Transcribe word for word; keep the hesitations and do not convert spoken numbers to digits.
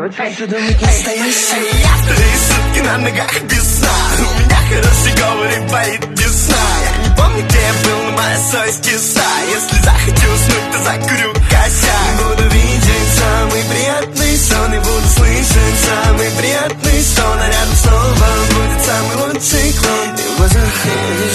короче, все думают настоящие. Я вторые сутки на ногах без сна. У меня хороший говор и болит без сна. Я не помню, где я был, но моя совесть киса. Если захочу уснуть, то закурю косяк. Буду видеть самый приятный сон и буду слышать самый приятный сон. А рядом снова будет самый лучший клон. И в глазах я вижу